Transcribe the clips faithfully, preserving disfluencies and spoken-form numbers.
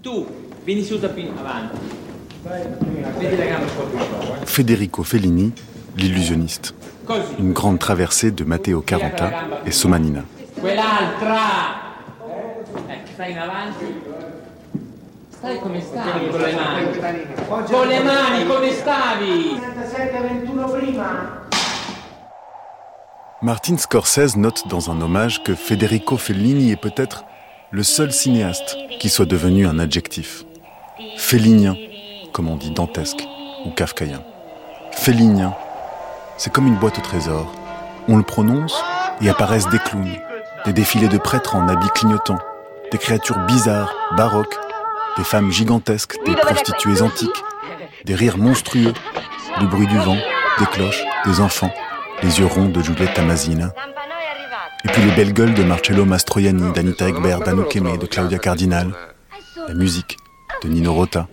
Federico Fellini, l'illusionniste. Une grande traversée de Matteo Caranta et Somanina. Stai come stavi con le mani? Con le mani come stavi? Martin Scorsese note dans un hommage que Federico Fellini est peut-être le seul cinéaste qui soit devenu un adjectif. Fellinien, comme on dit dantesque ou kafkaïen. Fellinien, c'est comme une boîte au trésor. On le prononce et apparaissent des clowns, des défilés de prêtres en habits clignotants, des créatures bizarres, baroques, des femmes gigantesques, des prostituées antiques, des rires monstrueux, du bruit du vent, des cloches, des enfants, les yeux ronds de Giulietta Masina. Et puis les belles gueules de Marcello Mastroianni, d'Anita Ekberg, d'Anouk Aimée, de Claudia Cardinal. La musique de Nino Rota.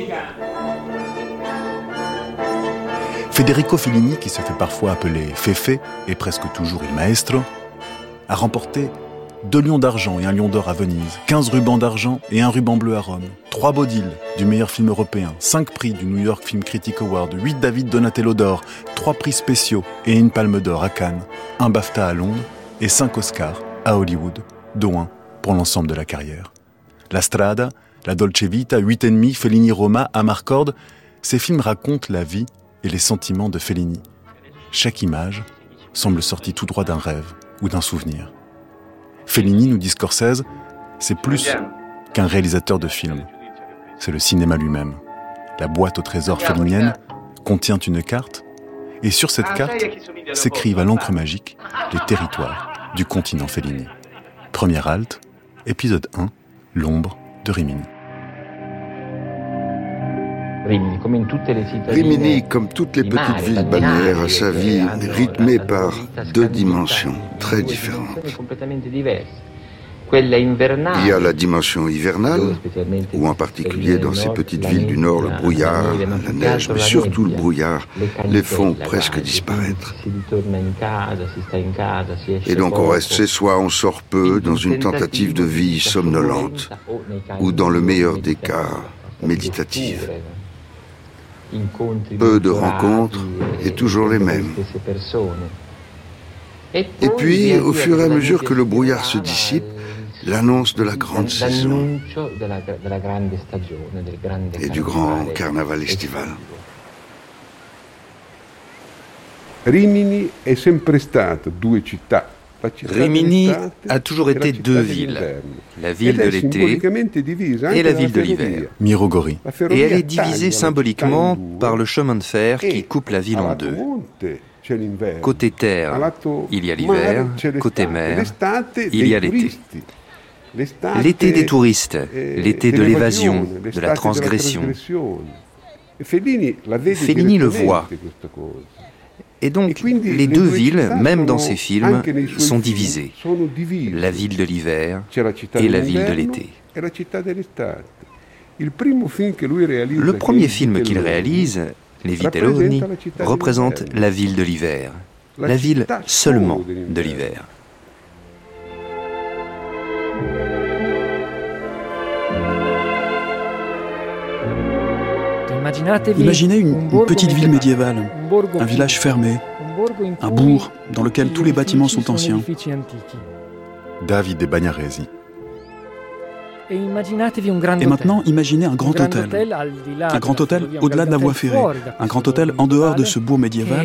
Federico Fellini, qui se fait parfois appeler Fefe, et presque toujours il maestro, a remporté deux lions d'argent et un lion d'or à Venise, quinze rubans d'argent et un ruban bleu à Rome, trois Bodil du meilleur film européen, cinq prix du New York Film Critic Award, huit David Donatello d'or, trois prix spéciaux et une palme d'or à Cannes, un BAFTA à Londres et cinq Oscars à Hollywood, dont un pour l'ensemble de la carrière. La Strada, La Dolce Vita, Huit ennemis, Fellini Roma, Amarcord, ces films racontent la vie et les sentiments de Fellini. Chaque image semble sortie tout droit d'un rêve ou d'un souvenir. Fellini, nous dit Scorsese, c'est plus qu'un réalisateur de films. C'est le cinéma lui-même. La boîte au trésor fellinienne contient une carte, et sur cette carte s'écrivent à l'encre magique les territoires du continent Fellini. Première halte, épisode un, l'ombre de Rimini. Rimini, comme toutes les petites villes balnéaires, a sa vie rythmée par deux dimensions très différentes. Il y a la dimension hivernale, où en particulier dans ces petites villes du Nord, le brouillard, la neige, mais surtout le brouillard, les font presque disparaître. Et donc on reste chez soi, on sort peu, dans une tentative de vie somnolente, ou dans le meilleur des cas, méditative. Peu de rencontres et toujours les mêmes. Et puis, au fur et à mesure que le brouillard se dissipe, l'annonce de la grande saison et du grand carnaval estival. Rimini è sempre stato due città. Rimini a toujours été deux villes, la ville de l'été et la ville de l'hiver. Mirogori. Et elle est divisée symboliquement par le chemin de fer qui coupe la ville en deux. Côté terre, il y a l'hiver, côté mer, il y a l'été. L'été des touristes, l'été de l'évasion, de la transgression. Fellini le voit. Et donc, les deux villes, même dans ces films, sont divisées. La ville de l'hiver et la ville de l'été. Le premier film qu'il réalise, Les Vitelloni, représente la ville de l'hiver. La ville seulement de l'hiver. Imaginez une, une petite ville médiévale, un village fermé, un bourg dans lequel tous les bâtiments sont anciens. David de Bagnaresi. Et maintenant, imaginez un grand hôtel. Un grand hôtel au-delà de la voie ferrée. Un grand hôtel en dehors de ce bourg médiéval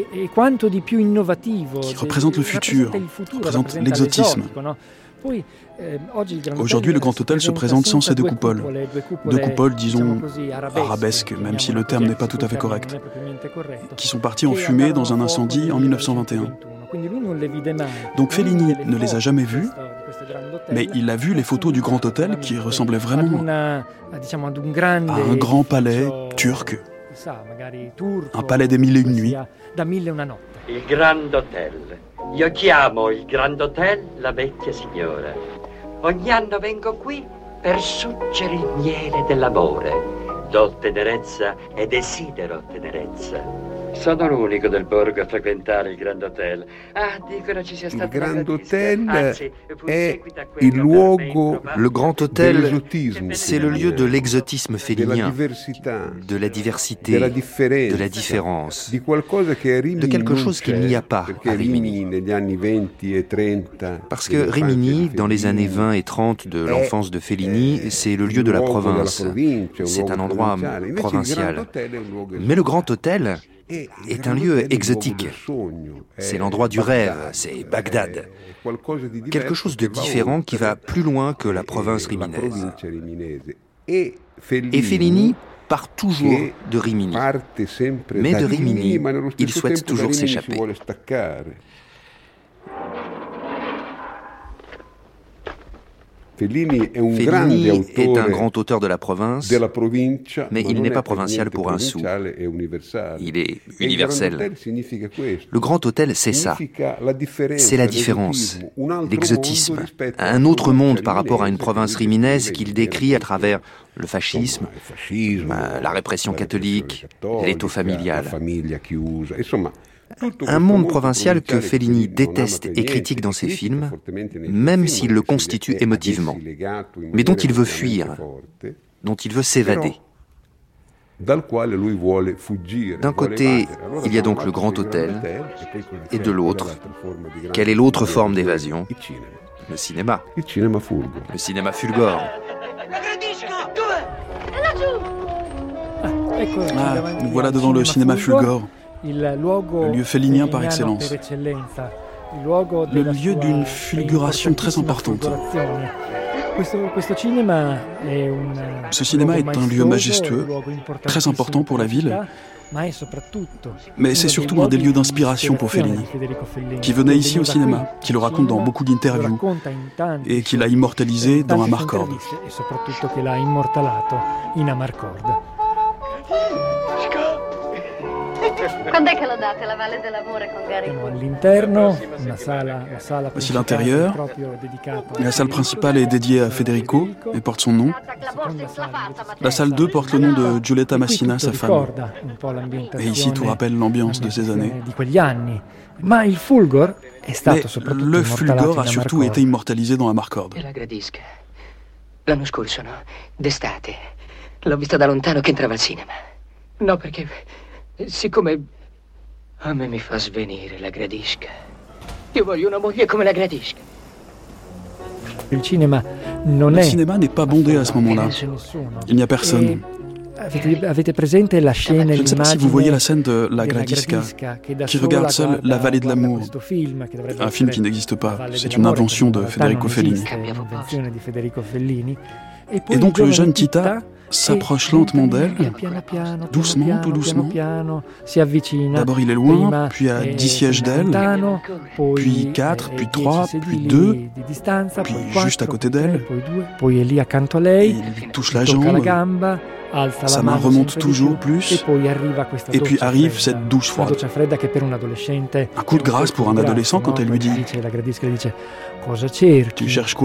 qui représente le futur, qui représente l'exotisme. Aujourd'hui, le Grand Hôtel se présente sans ces deux coupoles. Deux coupoles, disons, arabesques, même si le terme n'est pas tout à fait correct, qui sont parties en fumée dans un incendie en dix-neuf cent vingt et un. Donc Fellini ne les a jamais vues, mais il a vu les photos du Grand Hôtel qui ressemblaient vraiment à un grand palais turc, un palais des mille et une nuits. Il Grand Hotel. Io chiamo il Grand Hotel la vecchia signora. Ogni anno vengo qui per succere il miele dell'amore. Do tenerezza e desidero tenerezza. Sono l'unico del borgo a frequentare il Grand Hotel. Ah, dicono ci sia Il stato Grand un Hotel Anzi, è seguita a il quello luogo Le Grand Hôtel, dell'esotisme c'est le lieu de l'exotisme della félinien, diversità, de la diversité, della differenza, de la différence, di qualcosa che a Rimini de quelque non chose c'è, qu'il n'y a pas perché à Rimini. Rimini negli anni venti e trenta, Parce que Rimini, dans les années vingt et trente de l'enfance de Fellini, c'est le lieu de la province. C'est un endroit provincial. Mais le Grand Hôtel est un lieu exotique. C'est l'endroit du rêve, c'est Bagdad. Quelque chose de différent qui va plus loin que la province riminaise. Et Fellini part toujours de Rimini. Mais de Rimini, il souhaite toujours s'échapper. Fellini est un, Fellini est un grand auteur de la province, mais il n'est pas provincial pour un sou. Il est universel. Le Grand Hôtel, c'est ça. C'est la différence, l'exotisme, un autre monde par rapport à une province riminaise qu'il décrit à travers le fascisme, la répression catholique, l'étau familial. Un monde provincial que Fellini déteste et critique dans ses films, même s'il le constitue émotivement, mais dont il veut fuir, dont il veut s'évader. D'un côté, il y a donc le Grand Hôtel, et de l'autre, quelle est l'autre forme d'évasion ? Le cinéma. Le cinéma Fulgore. Ah, nous voilà devant le cinéma Fulgore. Le lieu fellinien par excellence. Le lieu d'une fulguration très importante. Ce cinéma est un lieu majestueux, très important pour la ville, mais c'est surtout un des lieux d'inspiration pour Fellini, qui venait ici au cinéma, qui le raconte dans beaucoup d'interviews, et qui l'a immortalisé dans Amarcord. Voici l'intérieur. La salle principale est dédiée à Federico et porte son nom. La salle deux porte le nom de Giulietta Massina, sa femme. Et ici, tout rappelle l'ambiance de ces années. Mais le Fulgore a surtout été immortalisé dans Amarcord. L'anno scorso, no? D'estate. L'ho vista da lontano che entrava al cinema. No, perché siccome a me mi fa svenire la Gradisca. Io voglio una moglie come la Gradisca. Le cinéma n'est pas bondé à ce moment-là. Il n'y a personne. Je ne sais pas si vous voyez la scène de La Gradisca, qui regarde seule La Vallée de l'amour, un film qui n'existe pas, c'est une invention de Federico Fellini. Et donc le jeune Tita s'approche lentement d'elle, doucement, tout doucement. D'abord il est loin, puis à dix sièges d'elle, puis quatre, puis trois, puis deux, puis juste à côté d'elle. Il lui touche la jambe, sa main remonte toujours plus, et puis arrive cette douche froide. Un coup de grâce pour un adolescent quand elle lui dit « Tu cherches quoi ?»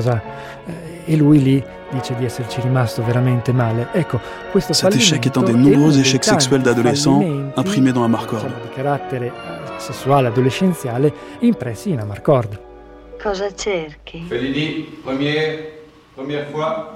Cet échec est un des nombreux échecs sexuels d'adolescents imprimés dans Amarcord. Cosa cerchi? Fellini, première, première fois.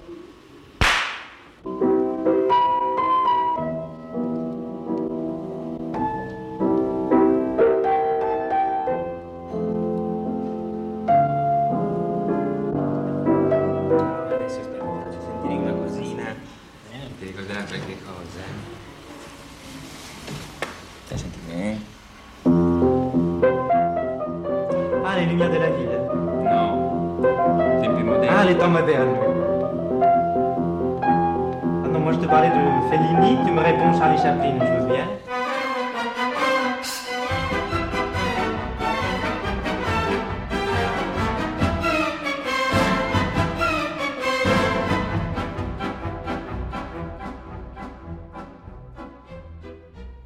Ah, les lumières de la ville. Non. T'es plus moderne. Ah, les temps modernes. Ah non, moi je te parlais de Fellini, tu me réponds Charlie Chaplin, je veux bien.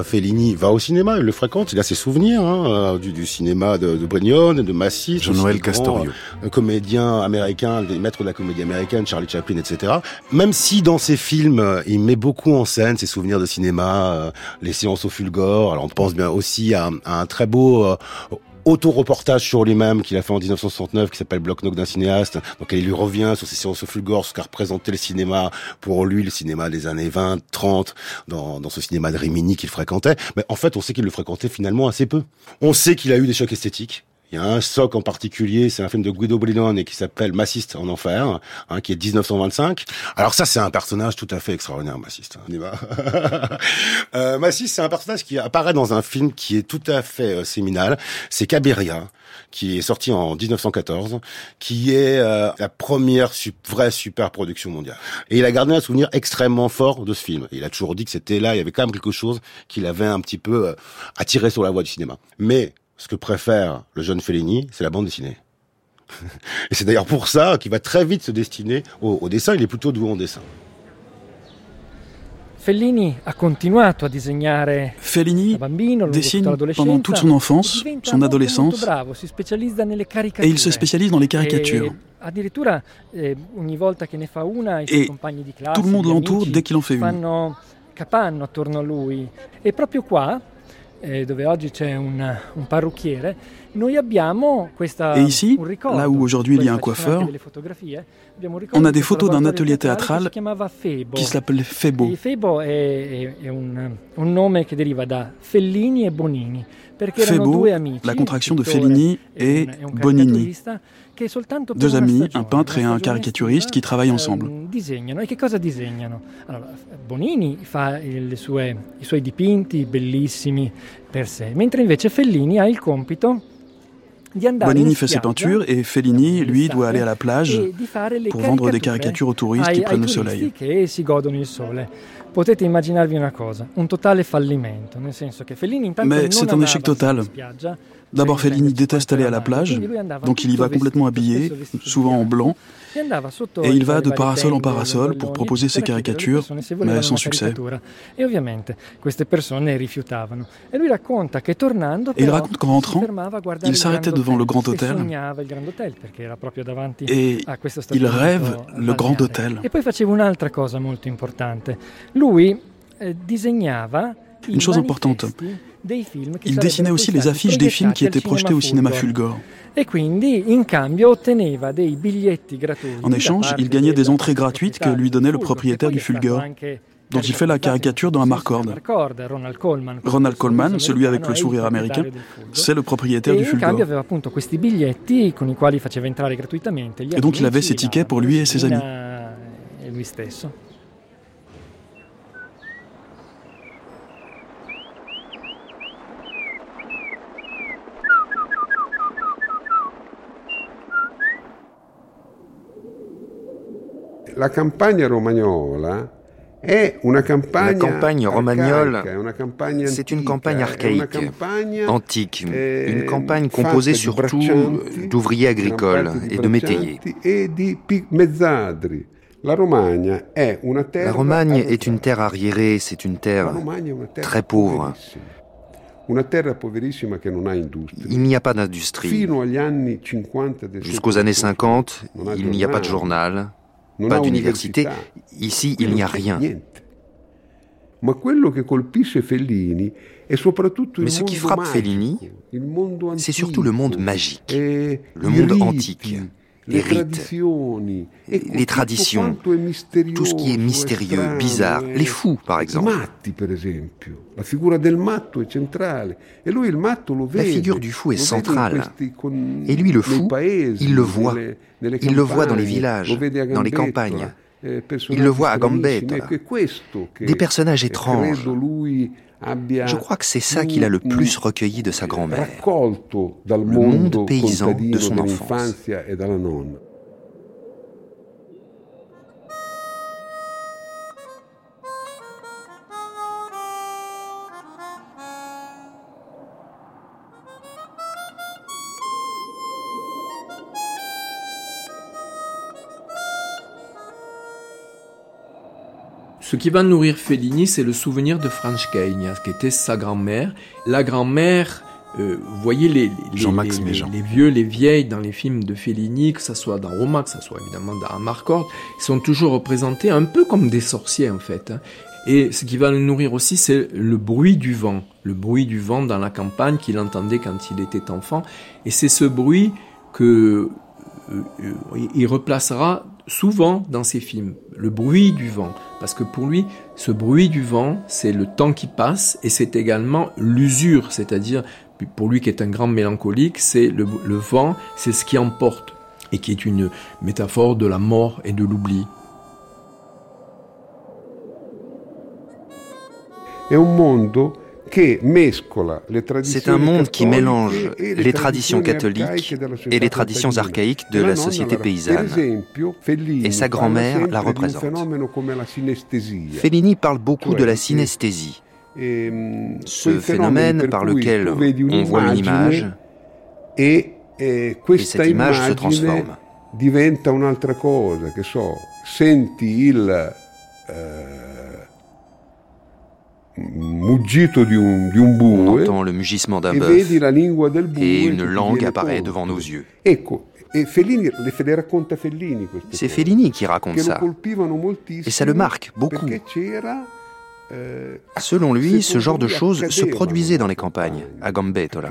Fellini va au cinéma, il le fréquente, il a ses souvenirs hein, du, du cinéma de, de Brignone, de Massis, Jean-Noël Castorio, euh, comédien américain, des maîtres de la comédie américaine, Charlie Chaplin, et cetera. Même si dans ses films, il met beaucoup en scène ses souvenirs de cinéma, euh, les séances au Fulgore. Alors on pense bien aussi à, à un très beau euh, auto-reportage sur lui-même qu'il a fait en dix-neuf cent soixante-neuf qui s'appelle Bloc-notes d'un cinéaste. Donc il lui revient sur ses séances au Fulgore, ce qu'a représenté le cinéma pour lui, le cinéma des années vingt, trente, dans, dans ce cinéma de Rimini qu'il fréquentait. Mais en fait, on sait qu'il le fréquentait finalement assez peu. On sait qu'il a eu des chocs esthétiques. Il y a un choc en particulier, c'est un film de Guido Brignone qui s'appelle Massiste en enfer, hein, qui est dix-neuf cent vingt-cinq. Alors ça, c'est un personnage tout à fait extraordinaire, Massiste. On y va. euh, Massiste, c'est un personnage qui apparaît dans un film qui est tout à fait euh, séminal. C'est Cabiria, qui est sorti en dix-neuf cent quatorze, qui est euh, la première su- vraie super production mondiale. Et il a gardé un souvenir extrêmement fort de ce film. Il a toujours dit que c'était là, il y avait quand même quelque chose qui l'avait un petit peu euh, attiré sur la voie du cinéma. Mais ce que préfère le jeune Fellini, c'est la bande dessinée. Et c'est d'ailleurs pour ça qu'il va très vite se destiner au, au dessin. Il est plutôt doué en dessin. Fellini a continuato a disegnare Fellini bambino, dessine pendant toute son enfance, son adolescence, bravo, si specializza nelle et il se spécialise dans les caricatures. Addirittura eh, ogni volta che ne fa una, i suoi compagni di classe, tout le monde l'entoure dès qu'il en fait une. Fanno capanno attorno a lui. E proprio qua, eh, dove oggi c'è un, un parrucchiere, noi abbiamo questa, et ici, un ricordo, là où aujourd'hui il y a un coiffeur, on a des photos d'un atelier théâtral qui s'appelle Febo. E Febo è, è, è un, un nome che deriva da Fellini e Bonini, perché erano Febo, due amici, la contraction de Fellini et un, un Bonini. Che soltanto per Deux amis, stagione, un peintre et un caricaturiste qui travaillent ensemble. Eh, disegnano. E che cosa disegnano? Allora, Bonini fa le sue, i suoi dipinti bellissimi per sé, mentre invece Fellini ha il compito di andare Bonini in fait ses spiaggia, peintures et Fellini, lui, doit aller à la plage pour vendre des caricatures aux touristes ai, qui prennent ai le soleil. Che si godono il sole. Potete immaginarvi una cosa, un totale fallimento, nel senso che Fellini intanto Mais non c'est un échec total. spiaggia. D'abord, Fellini déteste aller à la plage, donc il y va complètement habillé, souvent en blanc, et il va de parasol en parasol pour proposer ses caricatures, mais sans succès. Et ovviamente queste persone rifiutavano. E lui racconta che tornando Et il raconte qu'en rentrant, il s'arrêtait devant le Grand Hôtel et il rêve le Grand Hôtel. E poi faceva un'altra cosa molto importante. Lui eh, disegnava Une chose importante, il dessinait aussi les affiches des films qui étaient projetés au cinéma Fulgore. En échange, il gagnait des entrées gratuites que lui donnait le propriétaire du Fulgore, dont il fait la caricature dans Amarcord. Ronald Colman, celui avec le sourire américain, c'est le propriétaire du Fulgore. Et donc il avait ses tickets pour lui et ses amis. La campagna romagnola è una campagna La campagne romagnole, campagna c'est une campagne archaïque, campagna antique, une campagne composée surtout d'ouvriers agricoles et de métayers. E di mezzadri. La Romagne è una terra La Romagne est une terre arriérée, c'est une terre très pauvre. Una terra poverissima che non ha industria. Il n'y a pas d'industrie. Fino agli anni cinquanta del Jusqu'aux années cinquante, il n'y a pas de journal, pas d'université. Ici, il n'y a rien. Ma quello che colpisce Fellini è soprattutto il Mais ce qui mondo frappe Fellini, c'est surtout le monde magique, le monde antique, les rites, les traditions, tout ce qui est mystérieux, bizarre, les fous par exemple. La figure du fou est centrale, et lui le fou, il le voit, il le voit dans les villages, dans les campagnes, il le voit à Gambetta, des personnages étranges. Je crois que c'est ça qu'il a le plus recueilli de sa grand-mère, le monde paysan de son enfance. Ce qui va nourrir Fellini, c'est le souvenir de Franceschegna, qui était sa grand-mère. La grand-mère, euh, vous voyez les, les, Jean-Max les, Méjean. les vieux, les vieilles dans les films de Fellini, que ce soit dans Roma, que ce soit évidemment dans Amarcord, ils sont toujours représentés un peu comme des sorciers en fait. Hein. Et ce qui va le nourrir aussi, c'est le bruit du vent. Le bruit du vent dans la campagne qu'il entendait quand il était enfant. Et c'est ce bruit que euh, euh, il replacera souvent dans ses films, le bruit du vent, parce que pour lui, ce bruit du vent, c'est le temps qui passe et c'est également l'usure, c'est-à-dire, pour lui qui est un grand mélancolique, c'est le, le vent, c'est ce qui emporte et qui est une métaphore de la mort et de l'oubli. È un mondo C'est un monde qui mélange les traditions catholiques et les traditions archaïques de la société paysanne. Et sa grand-mère la représente. Fellini parle beaucoup de la synesthésie, ce phénomène par lequel on voit une image et cette image se transforme. Diventa un'altra cosa, che so, senti il muggito di un, di un bue, on entend le mugissement d'un bœuf et une langue apparaît devant nos yeux. Ecco, e Fellini, le racconta Fellini queste C'est Fellini qui raconte ça. Et ça le marque beaucoup. Selon lui, ce genre de choses se produisait dans les campagnes, à Gambettola.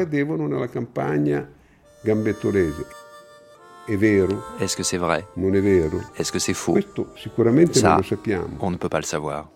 Est-ce que c'est vrai? Est-ce que c'est faux? Ça, on ne peut pas le savoir.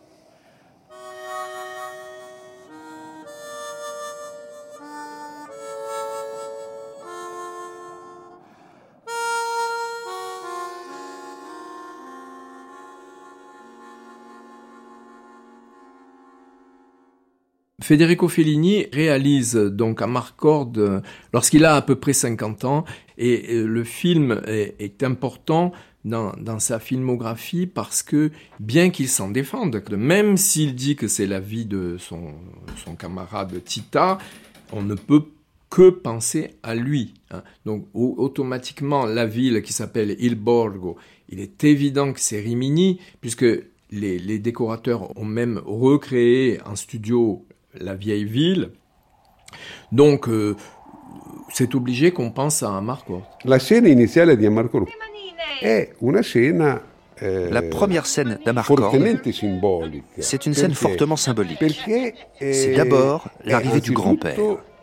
Federico Fellini réalise donc Amarcord lorsqu'il a à peu près cinquante ans et le film est, est important dans, dans sa filmographie parce que bien qu'il s'en défende, même s'il dit que c'est la vie de son, son camarade Tita, on ne peut que penser à lui. Hein. Donc automatiquement la ville qui s'appelle Il Borgo, il est évident que c'est Rimini puisque les, les décorateurs ont même recréé en studio la vieille ville. Donc, euh, c'est obligé qu'on pense à Amarcord. La scène initiale di Amarcord è una scena eh, La première scène d'Amarcord, c'est une scène fortement symbolique. C'est d'abord l'arrivée du grand-père.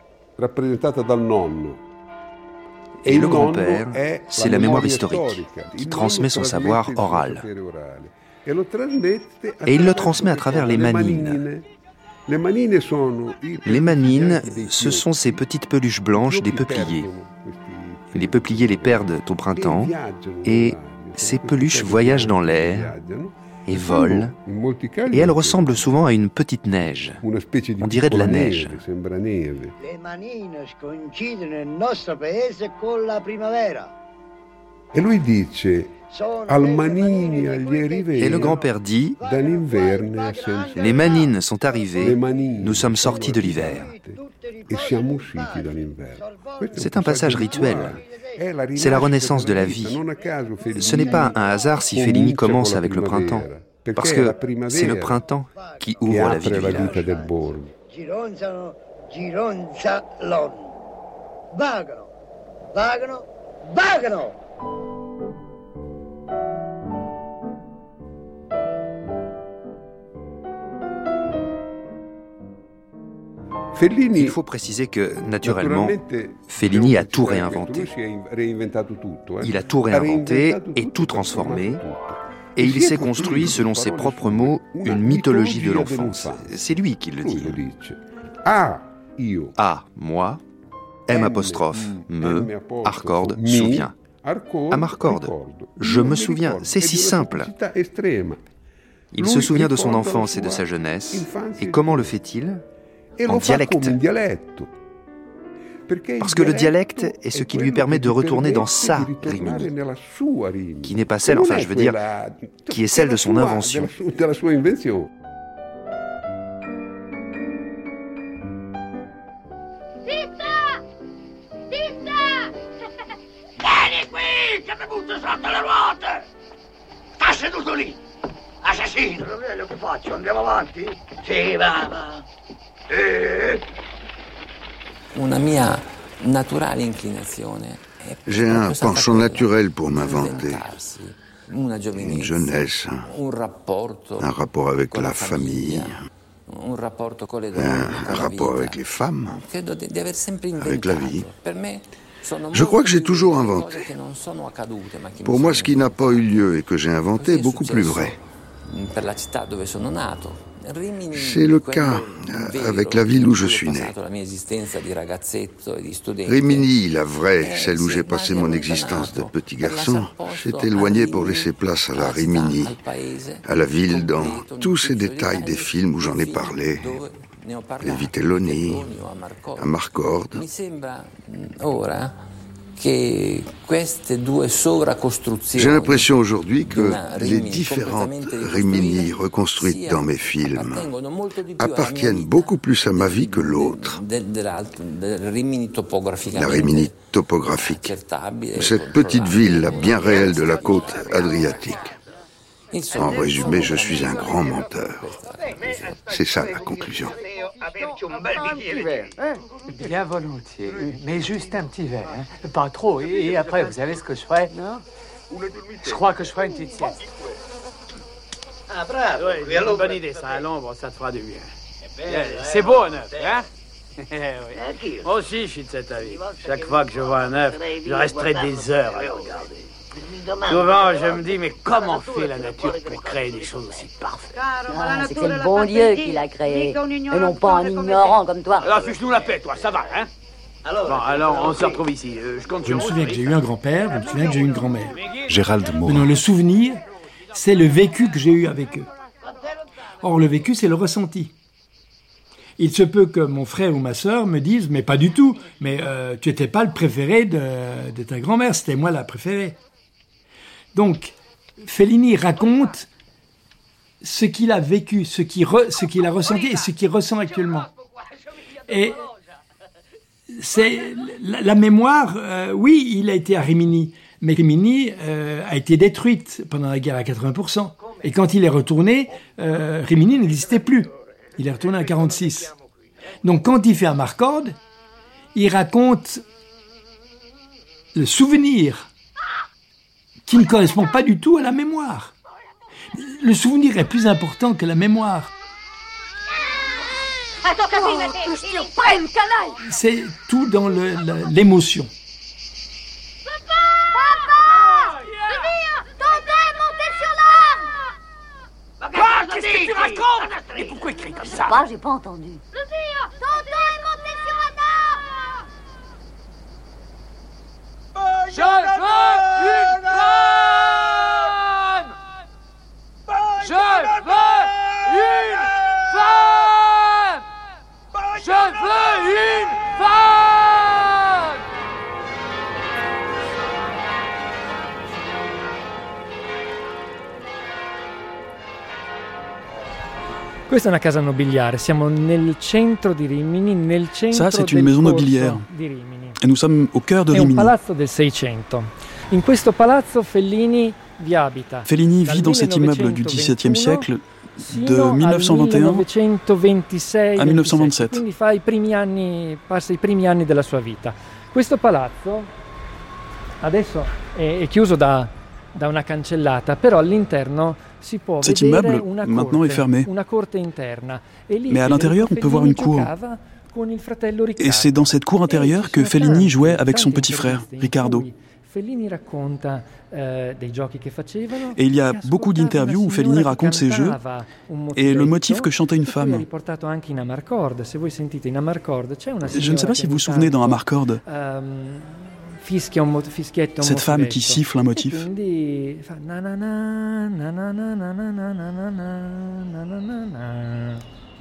Et le grand-père, c'est la mémoire historique qui transmet son savoir oral. Et il le transmet à travers les manines. Les manines, ce sont ces petites peluches blanches des peupliers. Les peupliers les perdent au printemps et ces peluches voyagent dans l'air et volent et elles ressemblent souvent à une petite neige. On dirait de la neige. Les manines coincidono nel nostro paese con la primavera. E lui dice al manini agli riveri. Et le grand-père dit, les manines sont arrivées, nous sommes sortis de l'hiver. C'est un passage rituel. C'est la renaissance de la vie. Ce n'est pas un hasard si Fellini commence avec le printemps, parce que c'est le printemps qui ouvre la vie du village. Gironzano, gironzalon. Vagano, vagano, vagano. Il faut préciser que, naturellement, Fellini a tout réinventé. Il a tout réinventé et tout transformé, et il s'est construit, selon ses propres mots, une mythologie de l'enfance. C'est lui qui le dit. A, moi, M apostrophe, me, Arcord, souviens. Amarcord, je me souviens, c'est si simple. Il se souvient de son enfance et de sa jeunesse, et comment le fait-il ? En dialecte. Parce que le dialecte est ce qui lui permet de retourner dans sa Rimini, qui n'est pas celle, enfin je veux dire, qui est celle de son invention. Zitta! Zitta! Vieni qui, che mi butto sotto le ruote! Sta seduto lì! Lascia Sì, fratello, che faccio? Andiamo avanti? Sì, va, va. Eh. Una mia naturale inclinazione. J'ai un penchant naturel pour m'inventer. Une jeunesse, un rapport avec la famille, un rapport avec les femmes, avec la vie. Je crois que j'ai toujours inventé. Pour moi, ce qui n'a pas eu lieu et que j'ai inventé est beaucoup plus vrai. C'est le cas avec la ville où je suis né. Rimini, la vraie, celle où j'ai passé mon existence de petit garçon, s'est éloignée pour laisser place à la Rimini, à la ville dans tous ces détails des films où j'en ai parlé, les Vitelloni, à Marcord. J'ai l'impression aujourd'hui que les différentes Rimini reconstruites dans mes films appartiennent beaucoup plus à ma vie que l'autre. La Rimini topographique, cette petite ville bien réelle de la côte adriatique. En résumé, je suis un grand menteur. C'est ça la conclusion. Un petit verre, hein? Bien volontiers, mais juste un petit verre, hein? Pas trop. Et après, vous savez ce que je ferai? Non? Je crois que je ferai une petite sieste. Ah, bravo! Oui, c'est une bonne idée, ça, à l'ombre, ça te fera du bien. C'est beau un œuf, hein? Oui. Moi aussi, je suis de cet avis. Chaque fois que je vois un œuf, je resterai des heures à le regarder. Souvent, je me dis, mais comment fait la nature pour créer des choses aussi parfaites? Ah, c'est que c'est le bon Dieu qui l'a créé, et non pas un ignorant comme toi. Alors, fiche-nous la paix, toi, ça va, hein? Bon, alors, on se retrouve ici. Euh, je compte je me souviens que j'ai eu un grand-père, je me souviens que j'ai eu une grand-mère. Gérald Morin. Non, le souvenir, c'est le vécu que j'ai eu avec eux. Or, le vécu, c'est le ressenti. Il se peut que mon frère ou ma sœur me disent, mais pas du tout, mais euh, tu n'étais pas le préféré de, de ta grand-mère, c'était moi la préférée. Donc, Fellini raconte ce qu'il a vécu, ce qu'il, re, ce qu'il a ressenti et ce qu'il ressent actuellement. Et c'est la, la mémoire, euh, oui, il a été à Rimini, mais Rimini euh, a été détruite pendant la guerre à quatre-vingts pour cent. Et quand il est retourné, euh, Rimini n'existait plus. Il est retourné en quarante-six. Donc, quand il fait Amarcord, il raconte le souvenir qui ne correspond pas du tout à la mémoire. Le souvenir est plus important que la mémoire. Oh, que je te prenne, canaille! C'est tout dans le, le, l'émotion. Papa! Papa! Viens! Tonton est monté sur l'arbre! Quoi? Qu'est-ce que tu racontes? Mais pourquoi il crie comme ça? Papa, j'ai pas entendu. Tonton est monté sur un arbre! Je veux une femme! Je veux une femme! Je veux une femme! Questa è una casa nobiliare, siamo nel centro di Rimini, nel centro Ça, c'est une maison nobiliaire. di Rimini. Et nous sommes au cœur de È Rimini. un palazzo del Seicento. In questo palazzo Fellini vi abita. Fellini vit dans cet immeuble du dix-septième siècle de mille neuf cent vingt et un millenovecentoventisei à mille neuf cent vingt-sept. Quindi fa i primi anni, passa i primi anni della sua vita. Questo palazzo adesso è, è chiuso da, da una cancellata, però all'interno si può Cet vedere immeuble una maintenant est corte, fermé. una corte interna. E lì Mais à l'intérieur, on peut voir une cour. con il fratello Riccardo. Et c'est dans cette cour intérieure que Fellini jouait avec son petit frère, Riccardo. Fellini racconta eh, dei giochi che facevano. Et il y a beaucoup d'interviews où Fellini raconte ses jeux et le motif que chantait une femme. Riportato anche in Amarcord. Se voi sentite in Amarcord, c'è una Je ne sais pas si vous vous souvenez dans Amarcord, um, fischia un mot- fischietto un cette femme qui motivetto. siffle un motif. E quindi fa na na na na na na na na na na na na na na na.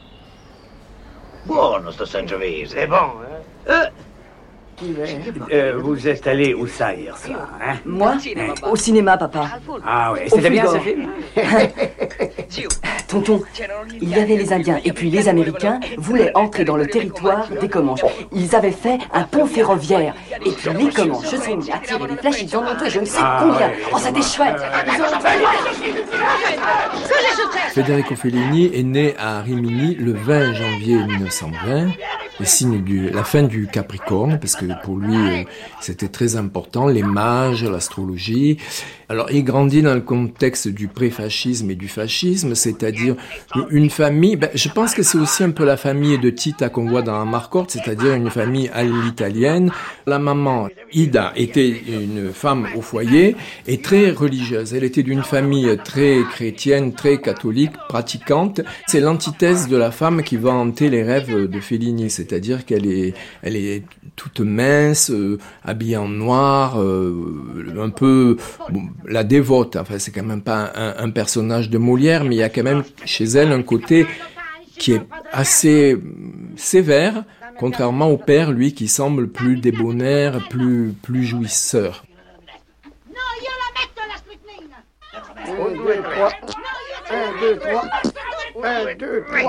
Buono sto Sangiovese. C'est bon, hein? Euh, euh, vous êtes allé où ça hier soir, hein? Moi? Au cinéma, papa. Ah ouais, Au c'était bien ce Fulgore. film? Tonton, il y avait les Indiens et puis les Américains voulaient entrer dans le territoire des Comanches. Ils avaient fait un pont ferroviaire. Et puis les Comanches se sont mis à tirer des flèches, ils en ont tué je ne sais Ah combien. ouais. Oh, c'était chouette. Ils ont... Federico Fellini est né à Rimini le vingt janvier mille neuf cent vingt, le signe de la fin du Capricorne, parce que pour lui, euh, c'était très important, les mages, l'astrologie. Alors, il grandit dans le contexte du pré-fascisme et du fascisme, c'est-à-dire une famille, ben, je pense que c'est aussi un peu la famille de Tita qu'on voit dans Amarcord, c'est-à-dire une famille à l'italienne. La maman, Ida, était une femme au foyer et très religieuse. Elle était d'une famille très chrétienne, très catholique, pratiquante. C'est l'antithèse de la femme qui va hanter les rêves de Fellini, c'est-à-dire qu'elle est, elle est toute mince, euh, habillée en noir, euh, un peu bon, la dévote. Enfin, c'est quand même pas un, un personnage de Molière, mais il y a quand même chez elle un côté qui est assez sévère, contrairement au père, lui, qui semble plus débonnaire, plus, plus jouisseur. Un, deux, trois. Un, deux, trois. Un, deux, trois.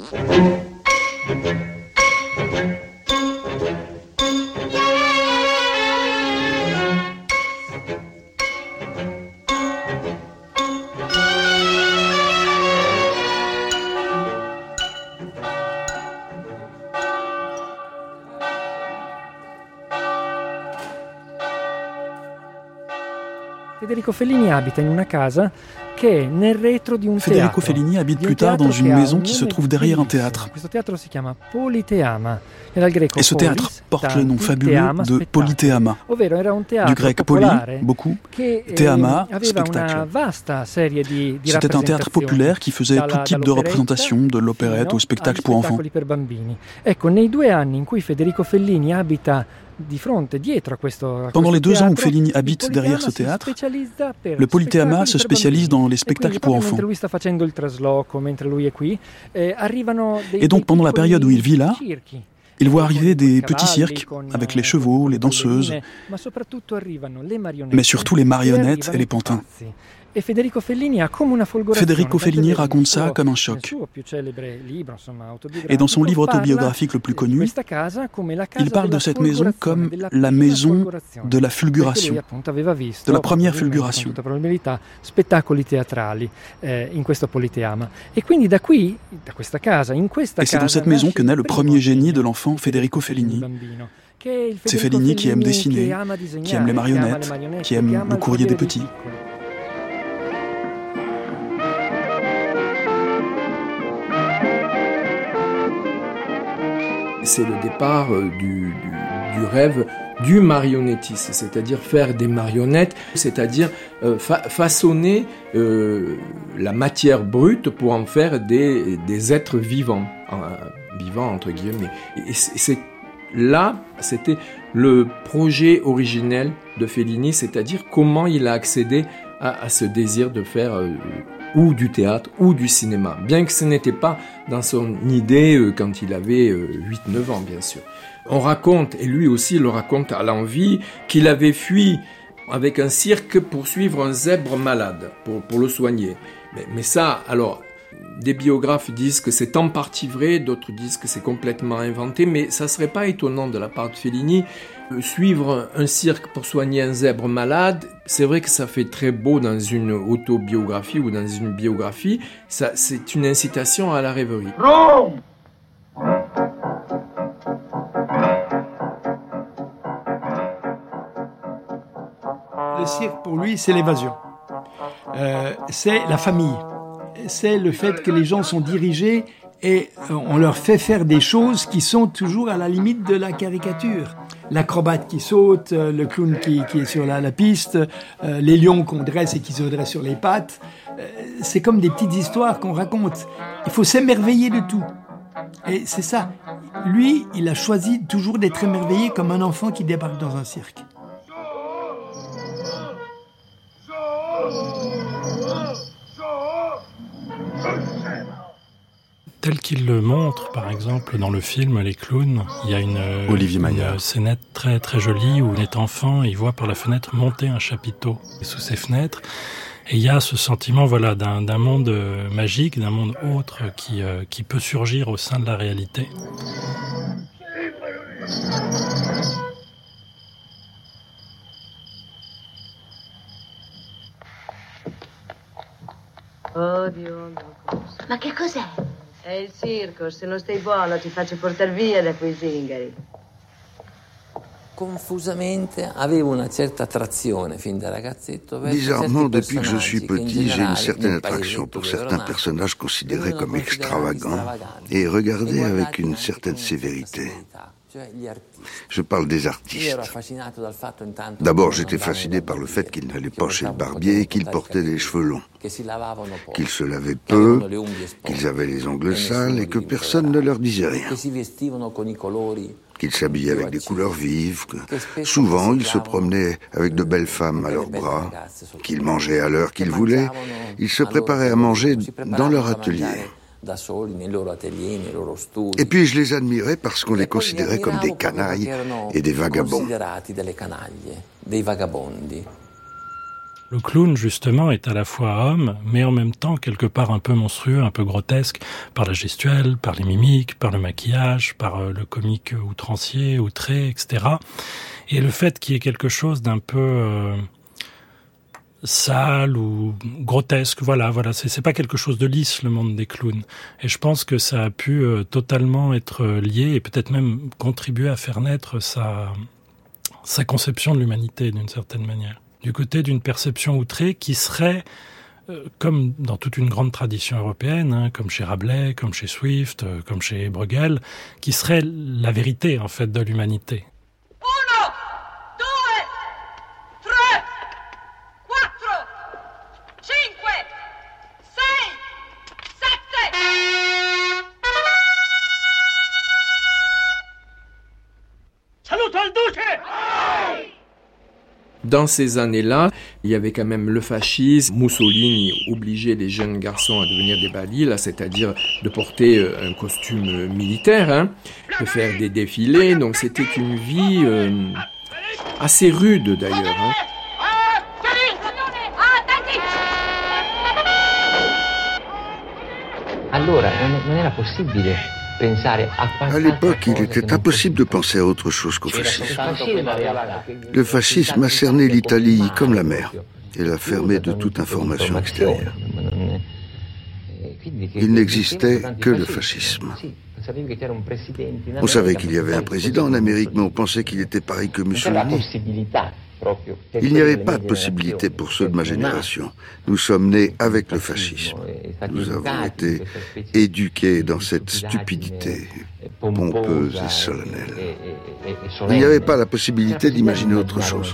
Federico Fellini abita in una casa che è nel retro di un Federico teatro. Fellini habite plus tard dans une maison qui se trouve derrière un théâtre. Questo teatro si chiama Politeama. E dal greco Et ce théâtre porte le nom fabuleux de Politeama. Ovvero era un teatro du grec poli, beaucoup, théama, spectacle. C'était un théâtre populaire qui faisait tout type de représentation, de l'opérette au spectacle pour enfants. Per bambini. Ecco, nei due anni in cui Federico Fellini abita di fronte, dietro a questo, a Pendant les deux théâtre, ans où Fellini habite derrière ce théâtre, le Politeama se spécialise dans les spectacles pour enfants. Lui sta facendo il trasloco, mentre lui è qui, eh, arrivano dei, Et donc pendant la période où il vit là, circhi. il voit arriver des petits cirques avec les chevaux, les danseuses, mais surtout les marionnettes et les pantins. Et Federico Fellini a come una folgorazione. Federico Fellini raconte ça comme un choc. Et dans son livre autobiographique le plus connu, il parle de cette maison comme la maison de la fulguration, de la première fulguration. Spettacoli teatrali eh, in questo Politeama. E quindi da qui, da questa casa, in questa Et c'est dans cette maison que naît le premier génie de l'enfant Federico Fellini. C'est Fellini qui aime dessiner, qui aime les marionnettes, qui aime le courrier des petits. C'est le départ du, du, du rêve du marionnettiste, c'est-à-dire faire des marionnettes, c'est-à-dire euh, fa- façonner euh, la matière brute pour en faire des, des êtres vivants, euh, vivants entre guillemets. Et c'est là, c'était le projet originel de Fellini, c'est-à-dire comment il a accédé à, à ce désir de faire euh, ou du théâtre ou du cinéma, bien que ce n'était pas dans son idée euh, quand il avait euh, huit neuf ans, bien sûr. On raconte, et lui aussi le raconte à l'envie, qu'il avait fui avec un cirque pour suivre un zèbre malade, pour, pour le soigner. Mais, mais ça, alors, des biographes disent que c'est en partie vrai, d'autres disent que c'est complètement inventé, mais ça serait pas étonnant de la part de Fellini. Suivre un cirque pour soigner un zèbre malade, c'est vrai que ça fait très beau dans une autobiographie ou dans une biographie, ça, c'est une incitation à la rêverie. Rome! Le cirque, pour lui, c'est l'évasion. Euh, c'est la famille. C'est le fait que les gens sont dirigés et on leur fait faire des choses qui sont toujours à la limite de la caricature. L'acrobate qui saute, le clown qui, qui est sur la, la piste, euh, les lions qu'on dresse et qui se dressent sur les pattes. Euh, c'est comme des petites histoires qu'on raconte. Il faut s'émerveiller de tout. Et c'est ça. Lui, il a choisi toujours d'être émerveillé comme un enfant qui débarque dans un cirque. Tel qu'il le montre, par exemple, dans le film Les Clowns, il y a une, Olivier une scénette très, très jolie où il est enfant, il voit par la fenêtre monter un chapiteau sous ses fenêtres. Et il y a ce sentiment voilà, d'un, d'un monde magique, d'un monde autre qui, euh, qui peut surgir au sein de la réalité. Oddio, ma che cos'è? È il circo, se non stai buono ti faccio portare via da quei zingari. Bizarrement, depuis que je suis petit, j'ai une certaine attraction pour certains personnages considérés comme extravagants et regardés avec une certaine sévérité. Je parle des artistes. D'abord, j'étais fasciné par le fait qu'ils n'allaient pas chez le barbier et qu'ils portaient des cheveux longs, qu'ils se lavaient peu, qu'ils avaient les ongles sales et que personne ne leur disait rien, qu'ils s'habillaient avec des couleurs vives, que souvent ils se promenaient avec de belles femmes à leurs bras, qu'ils mangeaient à l'heure qu'ils voulaient, ils se préparaient à manger dans leur atelier. Et puis je les admirais parce qu'on les considérait comme des canailles et des vagabonds. Le clown, justement, est à la fois homme, mais en même temps quelque part un peu monstrueux, un peu grotesque, par la gestuelle, par les mimiques, par le maquillage, par le comique outrancier, outré, et cetera. Et le fait qu'il y ait quelque chose d'un peu euh, sale ou grotesque, voilà, voilà, c'est, c'est pas quelque chose de lisse, le monde des clowns. Et je pense que ça a pu euh, totalement être lié et peut-être même contribuer à faire naître sa, sa conception de l'humanité, d'une certaine manière. Du côté d'une perception outrée qui serait, euh, comme dans toute une grande tradition européenne, hein, comme chez Rabelais, comme chez Swift, euh, comme chez Bruegel, qui serait la vérité, en fait, de l'humanité. Dans ces années-là, il y avait quand même le fascisme. Mussolini obligeait les jeunes garçons à devenir des balil, c'est-à-dire de porter un costume militaire, hein, de faire des défilés. Donc c'était une vie euh, assez rude d'ailleurs. Hein. Allora, non era possibile. À l'époque, il était impossible de penser à autre chose qu'au fascisme. Le fascisme a cerné l'Italie comme la mer et l'a fermé de toute information extérieure. Il n'existait que le fascisme. On savait qu'il y avait un président en Amérique, mais on pensait qu'il était pareil que Mussolini. Il n'y avait pas de possibilité pour ceux de ma génération. Nous sommes nés avec le fascisme. Nous avons été éduqués dans cette stupidité pompeuse et solennelle. Il n'y avait pas la possibilité d'imaginer autre chose.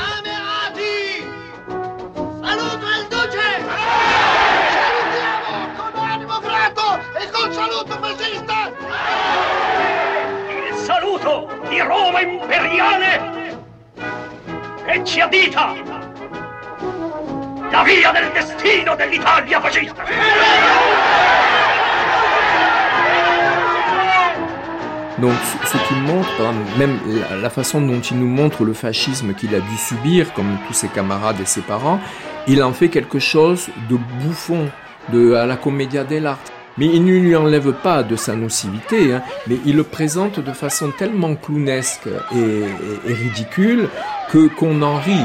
Il saluto di Roma imperiale e ci addita la via del destino dell'Italia fascista. Donc ce qu'il montre, même la façon dont il nous montre le fascisme qu'il a dû subir, comme tous ses camarades et ses parents, il en fait quelque chose de bouffon, de à la commedia dell'arte. Mais il ne lui enlève pas de sa nocivité, hein, mais il le présente de façon tellement clownesque et, et, et ridicule que qu'on en rit.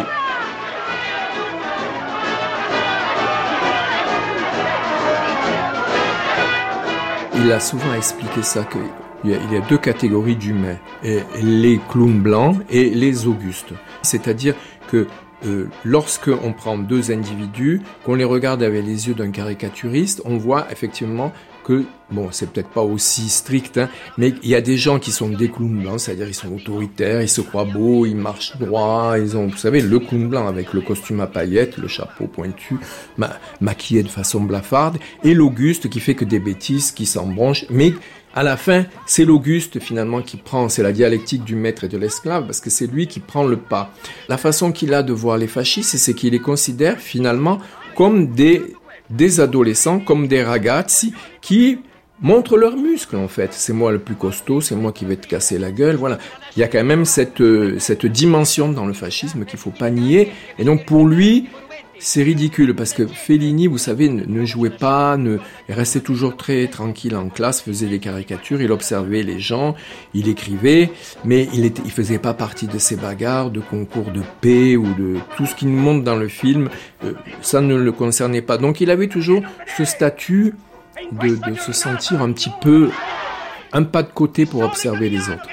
Il a souvent expliqué ça, qu'il y a, il y a deux catégories d'humains, les clowns blancs et les augustes. C'est-à-dire que Euh, lorsque on prend deux individus, qu'on les regarde avec les yeux d'un caricaturiste, on voit effectivement que, bon, c'est peut-être pas aussi strict, hein, mais il y a des gens qui sont des clowns blancs, c'est-à-dire ils sont autoritaires, ils se croient beaux, ils marchent droit, ils ont, vous savez, le clown blanc avec le costume à paillettes, le chapeau pointu, ma- maquillé de façon blafarde, et l'auguste qui fait que des bêtises, qui s'embranche, mais à la fin, c'est l'Auguste finalement qui prend, c'est la dialectique du maître et de l'esclave, parce que c'est lui qui prend le pas. La façon qu'il a de voir les fascistes, c'est qu'il les considère finalement comme des, des adolescents, comme des ragazzi qui montrent leurs muscles en fait. C'est moi le plus costaud, c'est moi qui vais te casser la gueule, voilà. Il y a quand même cette, cette dimension dans le fascisme qu'il faut pas nier, et donc pour lui, c'est ridicule parce que Fellini, vous savez, ne, ne jouait pas, ne il restait toujours très tranquille en classe, faisait des caricatures, il observait les gens, il écrivait, mais il était, il faisait pas partie de ces bagarres, de concours de paix ou de tout ce qui nous montre dans le film. Euh, ça ne le concernait pas. Donc il avait toujours ce statut de, de se sentir un petit peu un pas de côté pour observer les autres.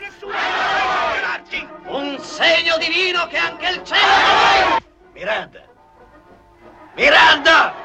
Un segno divino che anche il cielo. Miranda. Miranda!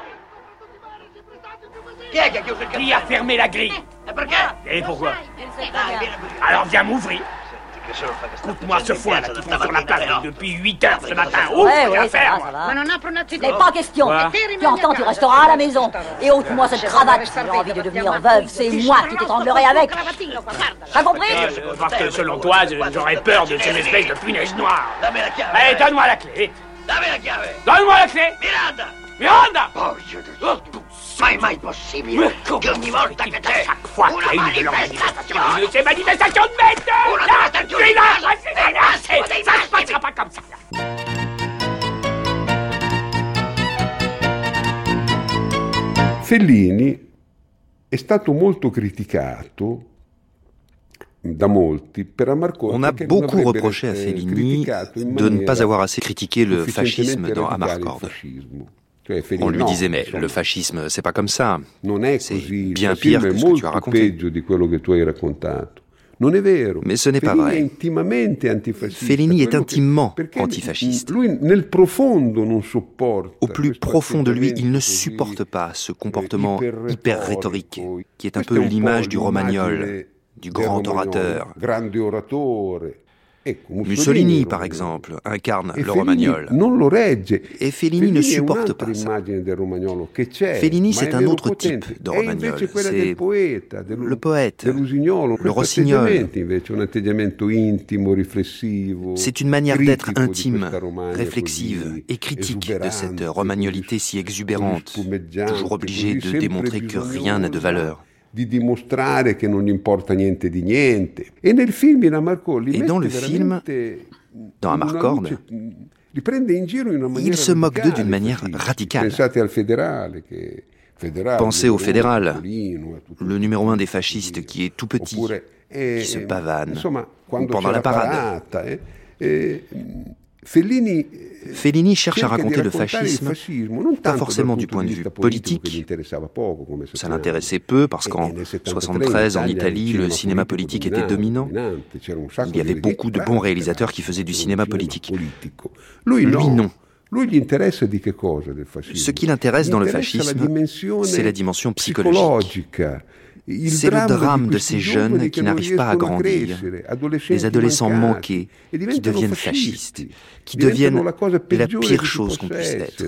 Qui est qui a chiuso il caffè? Qui a fermé la grille? Et perché? Et pourquoi? Alors viens m'ouvrir. Écoute-moi ce foin là qui font sur la table depuis huit heures ce matin. Ouvre, ouais, ouais, ouais, faire, ça moi. va, ça va. Mais pas question. Tu entends, tu resteras à la maison. Et ôte-moi cette cravate. Si j'ai envie de devenir veuve, c'est moi qui t'étranglerai avec. T'as compris? euh, Parce que selon toi, j'aurais peur de ces espèces de punaises noires. Allez, donne-moi la clé. Donne-moi la clé. Miranda! Miranda! Oh, Dio Dio! Mai mai possibile! Che ogni volta che c'è chaque fois che una di manifestazioni, une de ces manifestations de merde! Una manifestazione! Ça ne se passera pas comme ça! Fellini è stato molto criticato da molti per Amarcord. On a beaucoup reproché à Fellini de ne pas avoir assez critiqué le fascisme dans Amarcord. On lui disait, mais le fascisme, c'est pas comme ça. C'est bien pire que ce que tu as raconté. Mais ce n'est pas vrai. Fellini est intimement antifasciste. Au plus profond de lui, il ne supporte pas ce comportement hyper rhétorique, qui est un peu l'image du romagnol, du grand orateur. Mussolini, par exemple, incarne le romagnol. Et Fellini ne supporte pas ça. Fellini, c'est un autre type de romagnol. C'est le poète, le rossignol. C'est une manière d'être intime, réflexive et critique de cette romagnolité si exubérante, toujours obligée de démontrer que rien n'a de valeur. Di dimostrare che non gli importa niente di niente. E nel film in Amarcord Et dans le film, dans Amarcord, il se moque d'eux d'une manière radicale. Pensez au fédéral, le numéro un des fascistes qui est tout petit, qui se pavane, ou pendant la parade. Fellini cherche à raconter le fascisme, pas forcément du point de vue politique. Ça l'intéressait peu parce qu'en soixante-treize, en Italie, le cinéma politique était dominant. Il y avait beaucoup de bons réalisateurs qui faisaient du cinéma politique. Lui, non. Ce qui l'intéresse dans le fascisme, c'est la dimension psychologique. C'est le drame de ces jeunes qui n'arrivent pas à grandir, les adolescents manqués, qui deviennent fascistes, qui deviennent la pire chose qu'on puisse être.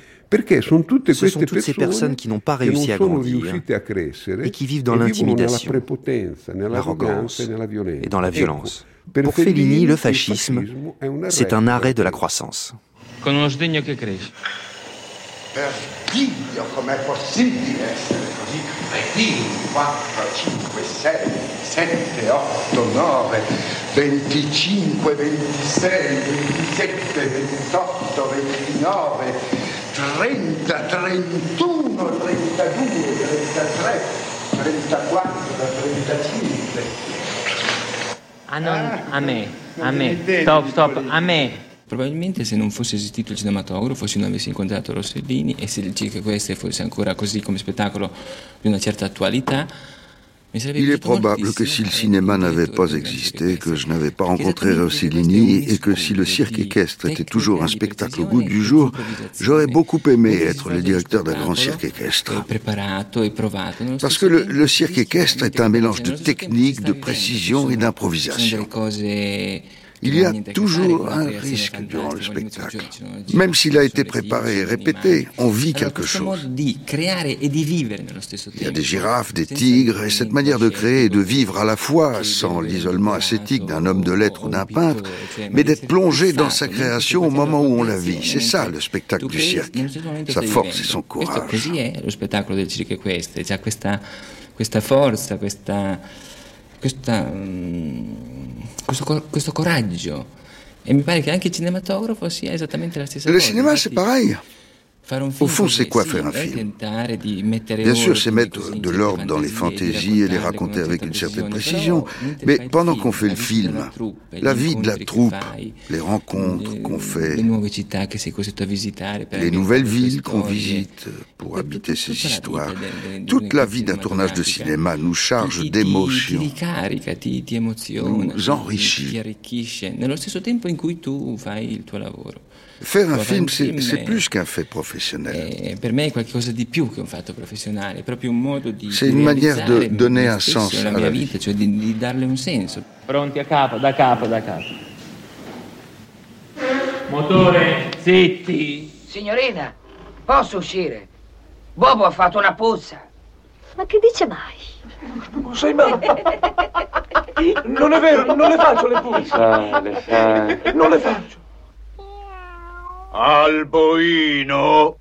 Ce sont toutes ces personnes qui n'ont pas réussi à grandir et qui vivent dans l'intimidation, l'arrogance et dans la violence. Pour Fellini, le fascisme, c'est un arrêt de la croissance. Con uno sdegno che cresce. Per Dio, com'è possibile essere così cretini? quattro, cinque, sei, sette, otto, nove, venticinque, ventisei, ventisette, ventotto, ventinove, trenta, trentuno, trentadue, trentatré, trentaquattro, trentacinque. Ah non, a me, a me, stop, stop, a me. Probabilmente se non fosse esistito il cinematografo, se non avessi incontrato Rossellini e se il Cirque Equestre fosse ancora così come spettacolo di una certa attualità, il est probable que si le cinéma n'avait pas existé, que je n'avais pas rencontré Rossellini et que si le cirque équestre était toujours un spectacle au goût du jour, j'aurais beaucoup aimé être le directeur d'un grand cirque équestre. Parce que le, le cirque équestre est un mélange de technique, de précision et d'improvisation. Il y a toujours un risque durant le spectacle. Même s'il a été préparé et répété, on vit quelque chose. Il y a des girafes, des tigres, et cette manière de créer et de vivre à la fois sans l'isolement ascétique d'un homme de lettres ou d'un peintre, mais d'être plongé dans sa création au moment où on la vit. C'est ça le spectacle du cirque, sa force et son courage. Le spectacle del Cirque Equestre, c'è questa, questa forza, questa... Questa, questo, questo coraggio e mi pare che anche il cinématographe sia esattamente la stessa Le cosa. cinéma, c'est pareil. Au fond, c'est quoi faire un film? Bien sûr, c'est mettre de l'ordre dans les fantaisies et les raconter avec une certaine précision. Mais pendant qu'on fait le film, la vie de la troupe, les rencontres qu'on fait, les nouvelles villes qu'on visite pour habiter ces histoires, toute la vie d'un tournage de cinéma nous charge d'émotions, nous enrichit. Faire un film, c'est, c'est plus qu'un fait professionnel. C'est une manière de donner un sens à la vie. Pronti a capo, da capo, da capo. Motore, zitti. Signorina, posso uscire? Bobo ha fatto una puzza. Ma che dice mai? Non sei mai. Non è vero, non le faccio le puzze. Sale, sale. Non le faccio. Alboino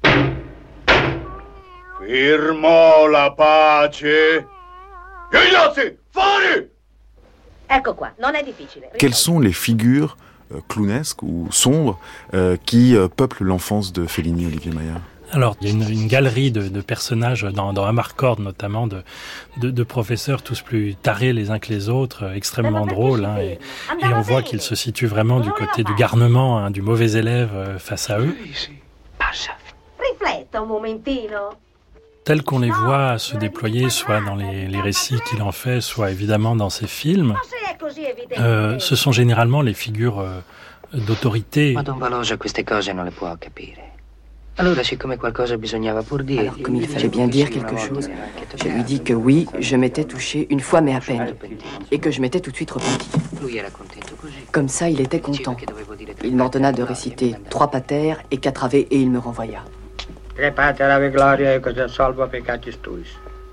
firmò la pace. Ignazzi, fuori! Ecco qua, non è difficile. Quelles sont les figures euh, clownesques ou sombres euh, qui euh, peuplent l'enfance de Fellini, Olivier Maillard? Alors, il y a une, une galerie de, de personnages, dans, dans Amarcord notamment, de, de, de professeurs tous plus tarés les uns que les autres, extrêmement drôles, hein, et, et on voit qu'ils se situent vraiment du côté du garnement, hein, du mauvais élève euh, face à eux. Rifletta un momentino. Tels qu'on les voit se déployer, soit dans les, les récits qu'il en fait, soit évidemment dans ses films, euh, ce sont généralement les figures euh, d'autorité. Ma Don Valosa queste cose non le può capire. Alors, siccome qualcosa bisognava pur dire. Alors, comme il fallait bien dire quelque chose, je lui dis que oui, je m'étais touché une fois, mais à peine, et que je m'étais tout de suite repenti. Comme ça, il était content. Il m'ordonna de réciter trois patères et quatre ave, et il me renvoya. Tre pater ave gloria e cosa salva peccatis tuis.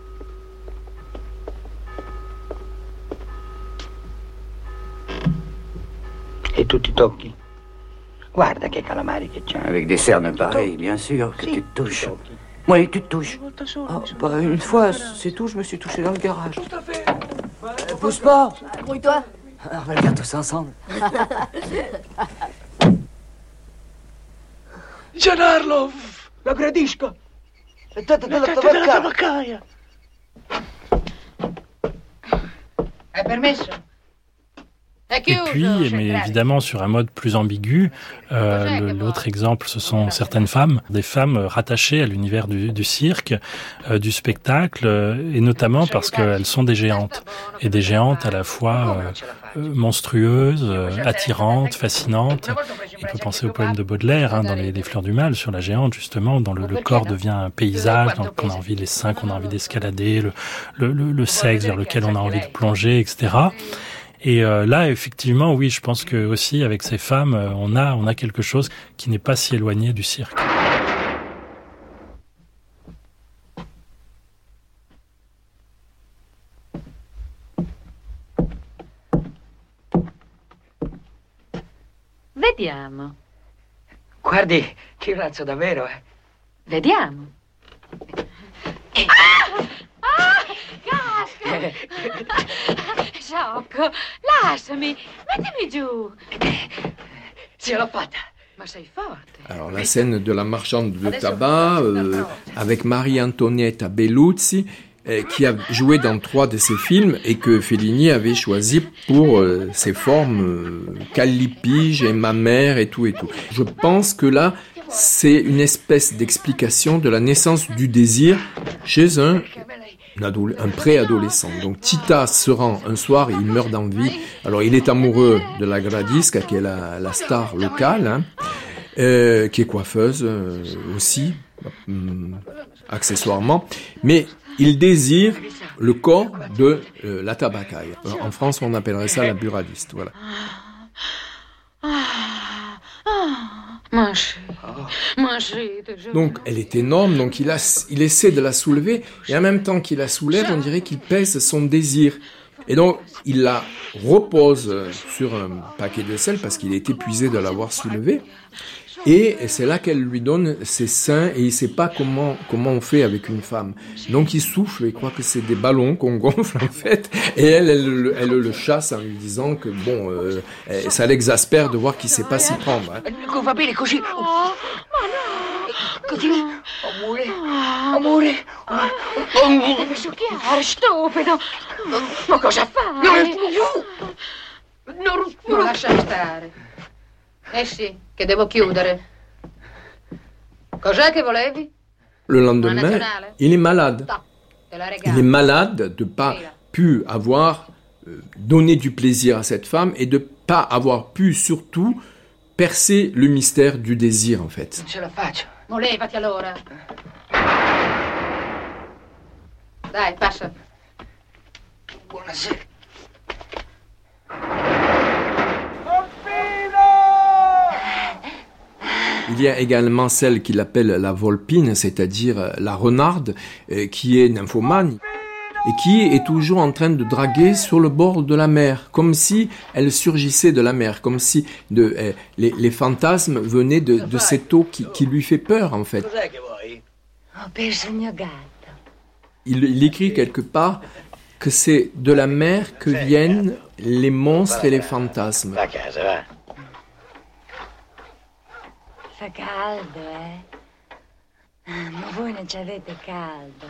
E tu ti tocchi? Guarda che calamari che c'è. Avec des cernes pareilles, bien sûr, que tu te touches. Oui, tu te touches. Oh, bah, une fois, c'est tout, je me suis touché dans le garage. Tout à fait. Euh, pousse pas. Grouille-toi. On va le faire tous ensemble. Janarlov! La gradisco! La tête de la tabaccaia! È permesso? Et puis, mais évidemment sur un mode plus ambigu, euh, le, l'autre exemple, ce sont certaines femmes, des femmes rattachées à l'univers du, du cirque, euh, du spectacle, euh, et notamment parce qu'elles sont des géantes, et des géantes à la fois euh, euh, monstrueuses, euh, attirantes, fascinantes. On peut penser au poème de Baudelaire, hein, dans les, les Fleurs du Mal, sur la géante justement, dont le, le corps devient un paysage, dans lequel on a envie, les seins qu'on a envie d'escalader, le, le, le, le sexe vers lequel on a envie de plonger, et cetera. Et euh, là, effectivement, oui, je pense que aussi avec ces femmes, euh, on a on a quelque chose qui n'est pas si éloigné du cirque. Vediamo. Guardi, che razzo davvero, eh. Vediamo. Ah! Ah! Casco! Gioco, lasciami, mettimi giù. Ce l'ho fatta. Ma sei forte. Alors la scène de la marchande de tabac euh, avec Marie-Antonietta Belluzzi euh, qui a joué dans trois de ses films et que Fellini avait choisi pour euh, ses formes euh, Callipige et Ma mère et tout et tout. Je pense que là c'est une espèce d'explication de la naissance du désir chez un un préadolescent. Donc Tita se rend un soir et il meurt d'envie. Alors il est amoureux de la Gradisca, qui est la, la star locale, hein, euh, qui est coiffeuse euh, aussi, euh, accessoirement. Mais il désire le corps de euh, la tabaccaille. En France, on appellerait ça la buradiste. Voilà. Donc elle est énorme, donc il, a, il essaie de la soulever, et en même temps qu'il la soulève, on dirait qu'il pèse son désir. Et donc il la repose sur un paquet de sel parce qu'il est épuisé de l'avoir soulevée. Et c'est là qu'elle lui donne ses seins et il sait pas comment comment on fait avec une femme. Donc il souffle, il croit que c'est des ballons qu'on gonfle en fait. Et elle, elle, elle, elle le chasse en lui disant que bon, euh, ça l'exaspère de voir qu'il sait pas s'y prendre. Hein. Va bene così. Oh, ma no! Eccoti. Amore. Amore. Devi succhiare, stupido. Ma cosa fai? Non, non lasciami stare. Eh sì, che devo chiudere. Cos'è che volevi? Le lendemain, il est malade. Il est malade de ne pas pu avoir euh, donné du plaisir à cette femme et de ne pas avoir pu surtout percer le mystère du désir en fait. Non ce la faccio. Levati allora. Dai, passa. Buonasera. Il y a également celle qu'il appelle la Volpine, c'est-à-dire la renarde, euh, qui est nymphomane et qui est toujours en train de draguer sur le bord de la mer, comme si elle surgissait de la mer, comme si de, euh, les, les fantasmes venaient de, de cette eau qui, qui lui fait peur en fait. Il, il écrit quelque part que c'est de la mer que viennent les monstres et les fantasmes. Fa caldo, eh? Ma voi non ci avete caldo?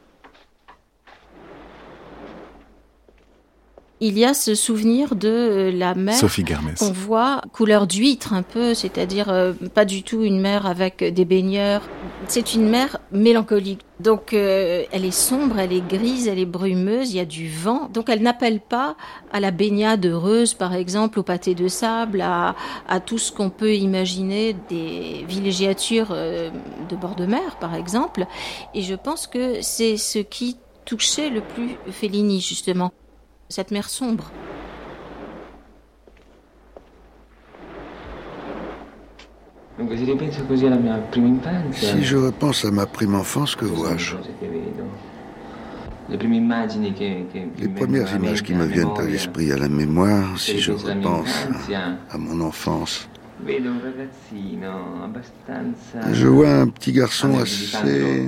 Il y a ce souvenir de la mer qu'on voit couleur d'huître un peu, c'est-à-dire euh, pas du tout une mer avec des baigneurs. C'est une mer mélancolique. Donc euh, elle est sombre, elle est grise, elle est brumeuse, il y a du vent. Donc elle n'appelle pas à la baignade heureuse, par exemple, au pâté de sable, à, à tout ce qu'on peut imaginer des villégiatures euh, de bord de mer, par exemple. Et je pense que c'est ce qui touchait le plus Fellini, justement. Cette mer sombre. Si je repense à ma prime enfance, que vois-je? Les premières images qui me viennent à l'esprit, à la mémoire, si je repense à, à mon enfance, je vois un petit garçon assez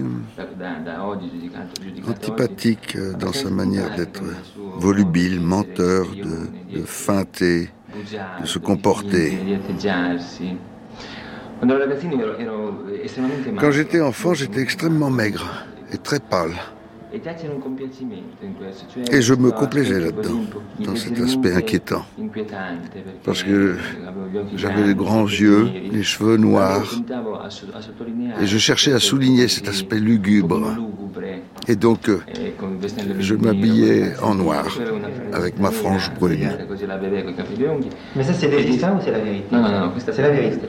antipathique dans sa manière d'être volubile, menteur, de, de feinter, de se comporter. Quand j'étais enfant, j'étais extrêmement maigre et très pâle. Et je me complaisais là-dedans, dans cet aspect inquiétant. Parce que j'avais les grands yeux, les cheveux noirs, et je cherchais à souligner cet aspect lugubre. Et donc, je m'habillais en noir, avec ma frange brune. Mais ça, c'est déjà ça ou c'est la vérité? Non, non, non, c'est la vérité.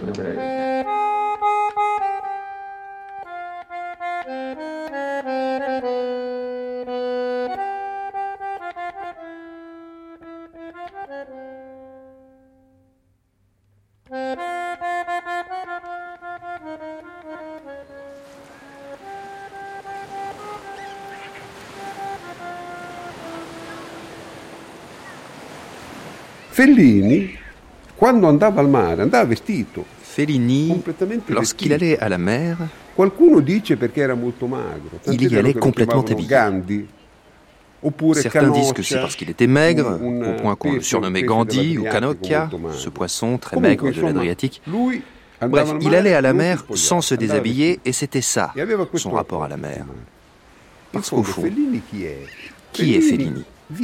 Fellini, quando andava al mare, andava vestito. Fellini, lorsqu'il allait à la mer, qualcuno dice perché era molto magro. Il y allait complètement habillé. Gandhi, Certains disent que c'est parce qu'il était maigre, au point qu'on le surnommait Gandhi ou Canocchia, ce poisson très maigre de l'Adriatique. Bref, il allait à la mer sans se déshabiller et c'était ça, son rapport à la mer. Parce qu'au fond, qui est Fellini?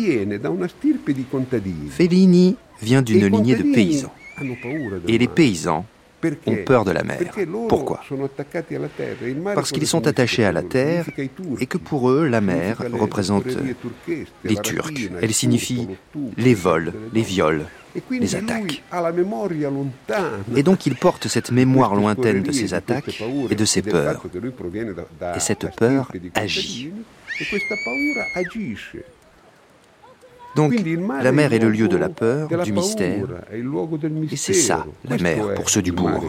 Fellini vient d'une lignée de paysans. Et les paysans ont peur de la mer. Pourquoi? Parce qu'ils sont attachés à la terre et que pour eux, la mer représente les Turcs. Elle signifie les vols, les viols, les attaques. Et donc ils portent cette mémoire lointaine de ces attaques et de ces peurs. Et cette peur agit. Donc, la mer est le lieu de la peur, du mystère, et c'est ça, la mer, pour ceux du bourg.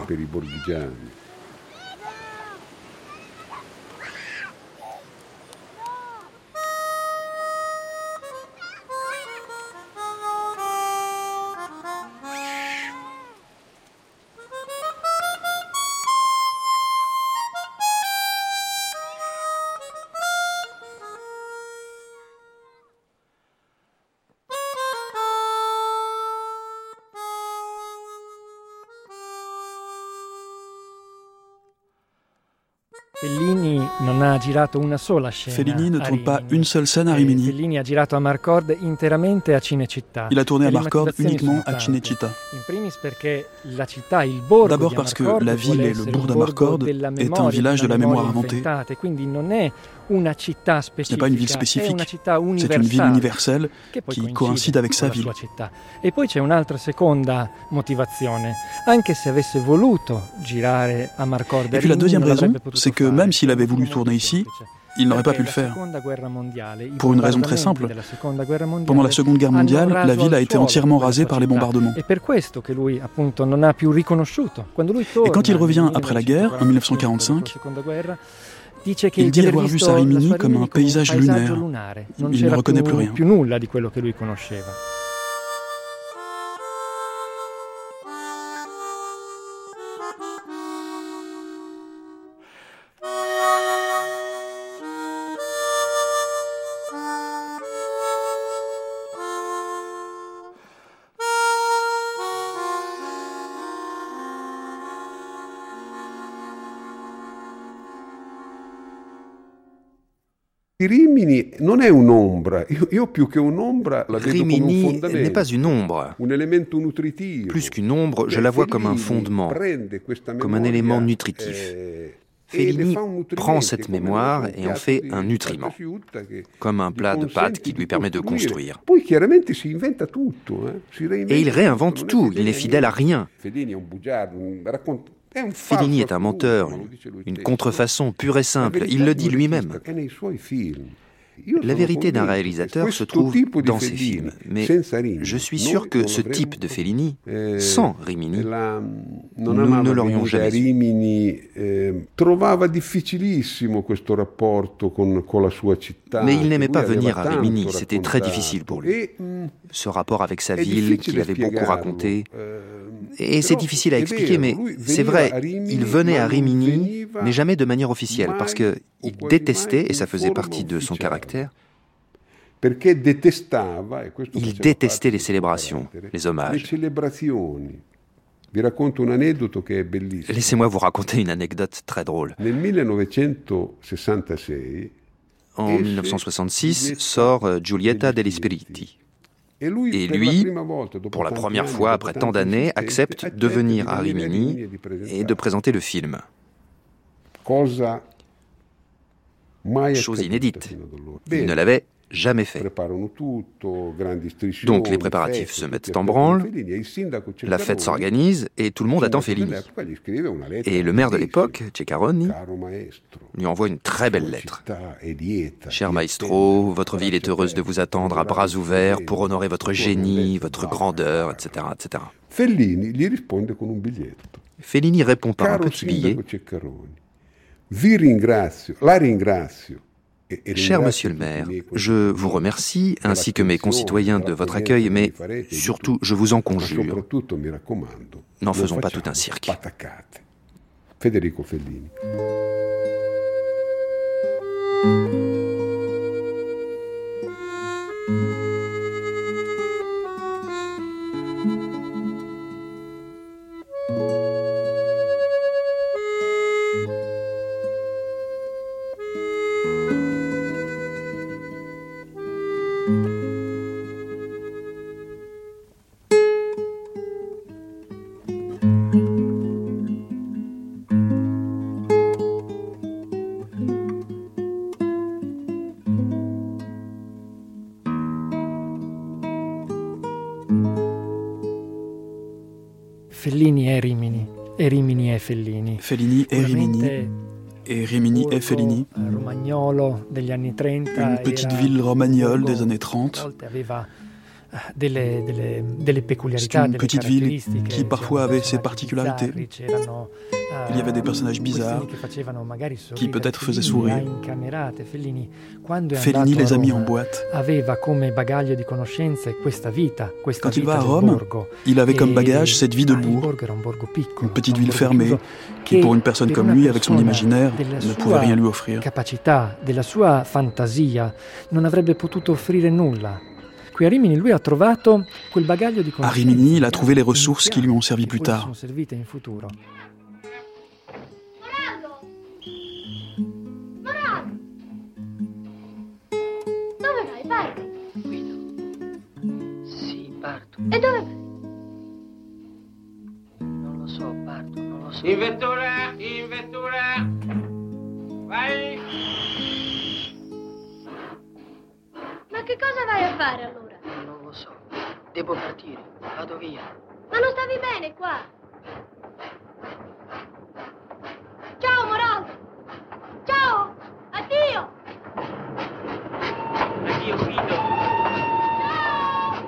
Fellini ne tourne pas une seule scène à Rimini. Il a tourné à Marcord uniquement à Cinecittà. D'abord parce que la ville et le bourg d'Amarcord est un village de la mémoire inventée. Ce n'est pas une ville spécifique, c'est une ville universelle qui coïncide avec sa ville. Et poi c'è un'altra seconda motivazione. Anche se avesse voluto girare a Marcord, et puis la deuxième raison, c'est que même s'il avait voulu tourner ici, il n'aurait pas pu le faire. Pour une raison très simple. Pendant la Seconde Guerre mondiale, la ville a été entièrement rasée par les bombardements. Et quand il revient après la guerre, en dix-neuf cent quarante-cinq, il dit avoir vu sa Rimini comme un paysage lunaire. Il ne reconnaît plus rien. Rimini non è un'ombra, io, io più che un'ombra la vedo come un Rimini fondamento. n'est pas une ombre. Un elemento nutritivo. Plus qu'une ombre, je la vois comme un fondement, comme un élément nutritif. Fellini prend cette mémoire et en fait un nutriment, comme un plat de pâtes qui lui permet de construire. Et il réinvente tout, il n'est fidèle à rien. Fellini est un menteur, une contrefaçon pure et simple, il le dit lui-même. La vérité d'un réalisateur se trouve dans ses films, mais je suis sûr que ce type de Fellini, sans Rimini, nous ne l'aurions jamais vu. Mais il n'aimait pas venir à Rimini, c'était très difficile pour lui. Ce rapport avec sa ville qu'il avait beaucoup raconté. Et c'est difficile à expliquer, mais c'est vrai, il venait à Rimini, mais jamais de manière officielle, parce qu'il détestait, et ça faisait partie de son caractère, il détestait les célébrations, les hommages. Laissez-moi vous raconter une anecdote très drôle. En dix-neuf cent soixante-six sort Giulietta degli Spiriti. Et lui, pour la première fois après tant d'années, accepte de venir à Rimini et de présenter le film. Chose inédite. Il ne l'avait jamais fait. Donc les préparatifs se mettent en branle, la fête s'organise et tout le monde attend Fellini. Et le maire de l'époque, Ceccaroni, lui envoie une très belle lettre. « Cher maestro, votre ville est heureuse de vous attendre à bras ouverts pour honorer votre génie, votre grandeur, et cetera et cetera » Fellini répond par un petit billet. Cher monsieur le maire, je vous remercie, ainsi que mes concitoyens de votre accueil, mais surtout, je vous en conjure, n'en faisons pas tout un cirque. Federico Fellini. Fellini è Rimini, e Rimini è Fellini. Fellini è Rimini, et Rimini è Fellini. Romagnolo degli anni trenta. Une petite ville romagnole des années trente. Delle, delle, delle C'est une petite ville qui parfois avait ses particularités. Il y avait des personnages bizarres qui peut-être faisaient sourire. Fellini les a mis en boîte. Quand il va à Rome, il avait comme bagage cette vie de bourg, une petite ville fermée qui, pour une personne comme lui, avec son imaginaire, ne pouvait rien lui offrir. Della sua fantasia non avrebbe potuto offrire nulla. À Rimini, lui a trovato quel bagaglio di À Rimini, il a trouvé les ressources qui lui ont servi plus tard. vai, parti. Guido. Sì, parto. E dove vai? Non lo so, parto, non lo so. In vettura, in vettura. Vai. Ma che cosa vai a fare allora? Non lo so. Devo partire. Vado via. Ma non stavi bene qua? Ciao, Morozzo! Ciao! Addio! Addio, Guido. Ciao!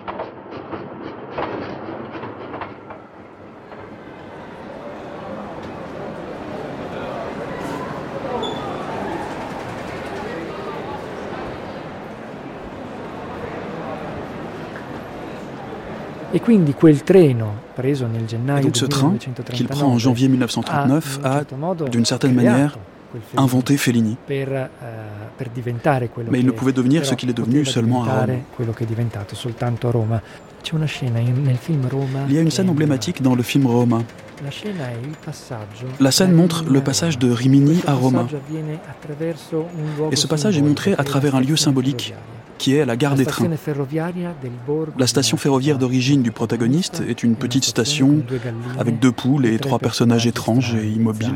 E quindi quel treno preso nel gennaio donc ce train qu'il prend en janvier mille neuf cent trente-neuf a, d'une certaine manière, inventé Fellini. Per, uh, per diventare quello Mais il ne pouvait devenir ce qu'il est devenu seulement à Rome. Quello che è diventato soltanto a Roma. C'è una scena in, nel film Roma. Il y a une scène emblématique dans le film Roma. La scena è il passaggio. La scène montre le passage de Rimini à Roma. Et ce passage est montré à travers un lieu symbolique qui est la gare des trains. La station ferroviaire d'origine du protagoniste est une petite station avec deux poules et trois personnages étranges et immobiles.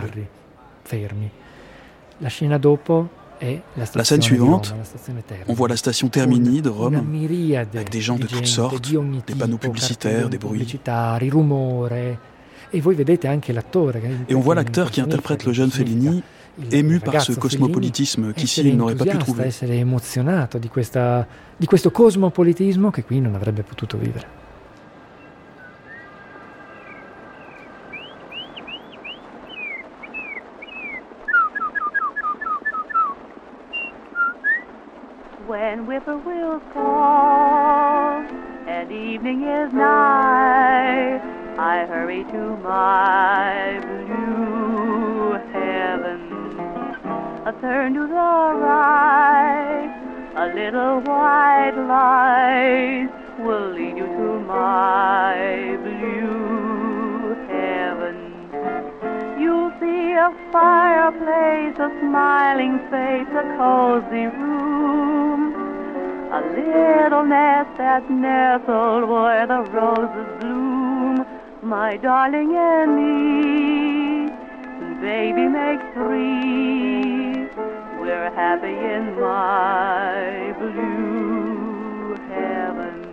La scène suivante, on voit la station Termini de Rome, avec des gens de toutes sortes, des panneaux publicitaires, des bruits. Et on voit l'acteur qui interprète le jeune Fellini, ému par ce cosmopolitisme qu'ici il n'aurait pas pu trouver. Essere emozionato di, questa, di questo cosmopolitismo che qui non avrebbe potuto vivere. When whippoorwills call and evening is nigh, I hurry to my blue heaven. A turn to the right, a little white light will lead you to my blue heaven. You'll see a fireplace, a smiling face, a cozy room, a little nest that's nestled where the roses bloom. My darling and me, baby makes three. We're happy in my blue heaven.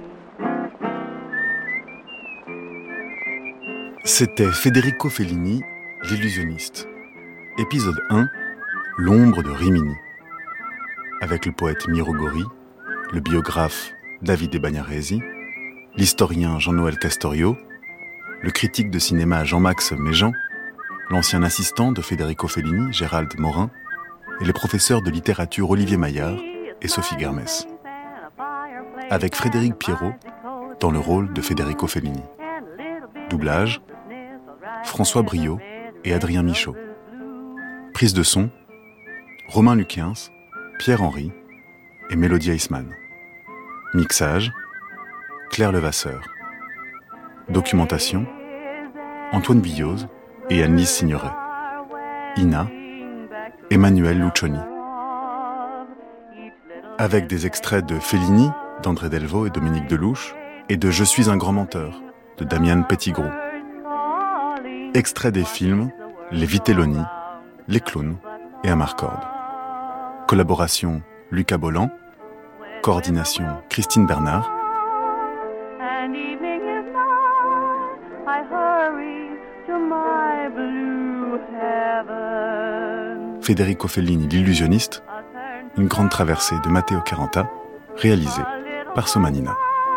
C'était Federico Fellini, l'illusionniste. Épisode un, l'ombre de Rimini. Avec le poète Miro Gori, le biographe Davide Bagnaresi, l'historien Jean-Noël Castorio, le critique de cinéma Jean-Max Méjean, l'ancien assistant de Federico Fellini, Gérald Morin, et les professeurs de littérature Olivier Maillard et Sophie Germès. Avec Frédéric Pierrot dans le rôle de Federico Fellini. Doublage, François Briot et Adrien Michaud. Prise de son, Romain Luquens, Pierre Henry et Mélodie Eisman. Mixage, Claire Levasseur. Documentation, Antoine Billoz et Anne-Lise Signoret. Ina, Emmanuel Lucioni. Avec des extraits de Fellini, d'André Delvaux et Dominique Delouche, et de Je suis un grand menteur, de Damian Pettigrew. Extraits des films Les Vitelloni, Les Clowns et Amarcord. Collaboration Lucas Bolland. Coordination Christine Bernard. Federico Fellini, l'illusionniste, une grande traversée de Matteo Caranta, réalisée par Somanina.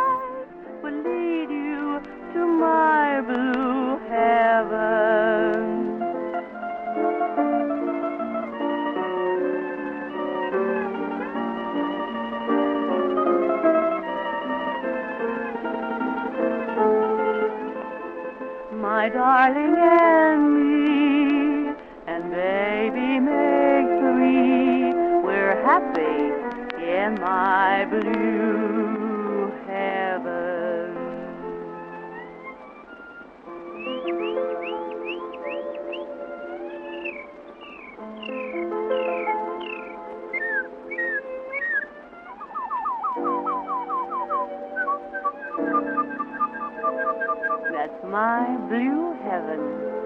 My darling and me, and baby make three. We're happy in my blue heaven. That's my blue heaven.